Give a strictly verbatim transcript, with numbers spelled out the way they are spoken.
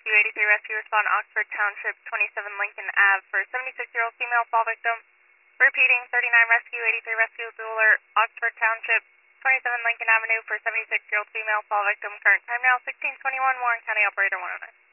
Rescue eighty-three Rescue respond Oxford Township twenty-seven Lincoln Ave for seventy-six-year-old female fall victim. Repeating, thirty-nine Rescue eighty-three Rescue Blue Alert, Oxford Township twenty-seven Lincoln Avenue for seventy-six-year-old female fall victim. Current time now sixteen twenty-one, Warren County Operator one oh nine.